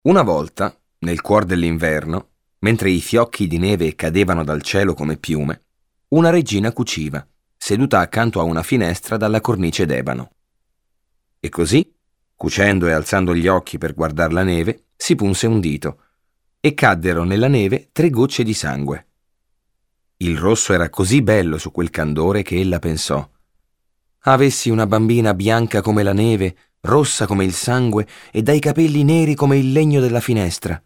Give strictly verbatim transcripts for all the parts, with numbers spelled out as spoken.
Una volta, nel cuor dell'inverno, mentre i fiocchi di neve cadevano dal cielo come piume, una regina cuciva, seduta accanto a una finestra dalla cornice d'ebano. E così, cucendo e alzando gli occhi per guardar la neve, si punse un dito, e caddero nella neve tre gocce di sangue. Il rosso era così bello su quel candore che ella pensò: avessi una bambina bianca come la neve, rossa come il sangue e dai capelli neri come il legno della finestra.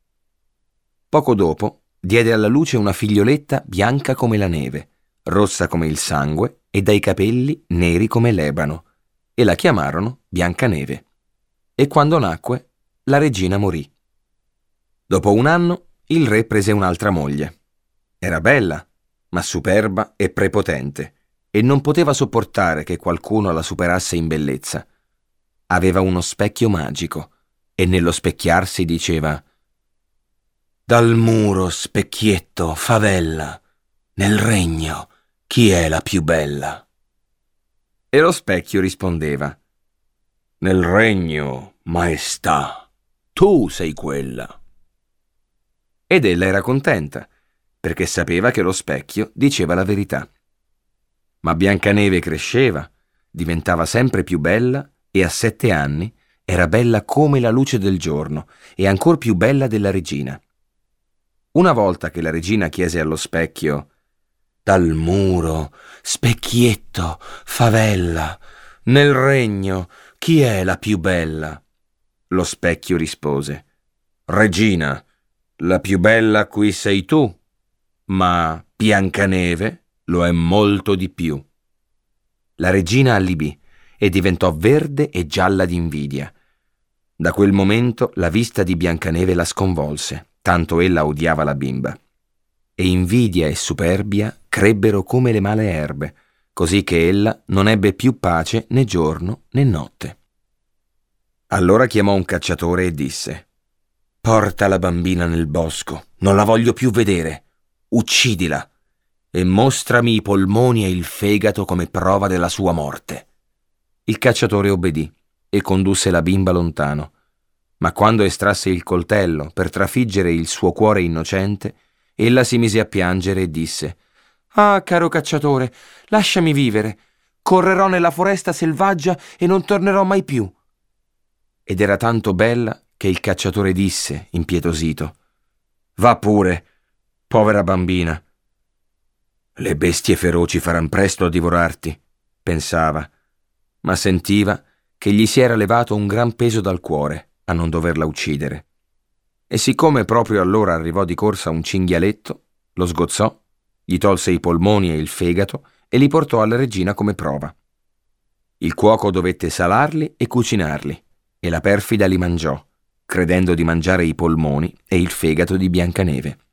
Poco dopo diede alla luce una figlioletta bianca come la neve, rossa come il sangue e dai capelli neri come l'ebano, e la chiamarono Biancaneve. E quando nacque, la regina morì. Dopo un anno, il re prese un'altra moglie. Era bella, ma superba e prepotente, e non poteva sopportare che qualcuno la superasse in bellezza. Aveva uno specchio magico, e nello specchiarsi diceva: «Dal muro, specchietto, favella, nel regno, chi è la più bella?» E lo specchio rispondeva: «Nel regno, maestà, tu sei quella». Ed ella era contenta, perché sapeva che lo specchio diceva la verità. Ma Biancaneve cresceva, diventava sempre più bella e a sette anni era bella come la luce del giorno e ancor più bella della regina. Una volta che la regina chiese allo specchio: «Dal muro, specchietto, favella, nel regno, chi è la più bella?» Lo specchio rispose: «Regina, la più bella qui sei tu, ma Biancaneve lo è molto di più». La regina allibì e diventò verde e gialla d'invidia. Da quel momento la vista di Biancaneve la sconvolse, tanto ella odiava la bimba. E invidia e superbia crebbero come le male erbe, così che ella non ebbe più pace né giorno né notte. Allora chiamò un cacciatore e disse: «Porta la bambina nel bosco, non la voglio più vedere. Uccidila e mostrami i polmoni e il fegato come prova della sua morte». Il cacciatore obbedì e condusse la bimba lontano, ma quando estrasse il coltello per trafiggere il suo cuore innocente, ella si mise a piangere e disse: «Ah, caro cacciatore, lasciami vivere. Correrò nella foresta selvaggia e non tornerò mai più». Ed era tanto bella che il cacciatore disse, impietosito: «Va pure, povera bambina. Le bestie feroci faranno presto a divorarti», pensava, ma sentiva che gli si era levato un gran peso dal cuore a non doverla uccidere. E siccome proprio allora arrivò di corsa un cinghialetto, lo sgozzò, gli tolse i polmoni e il fegato e li portò alla regina come prova. Il cuoco dovette salarli e cucinarli, e la perfida li mangiò, credendo di mangiare i polmoni e il fegato di Biancaneve.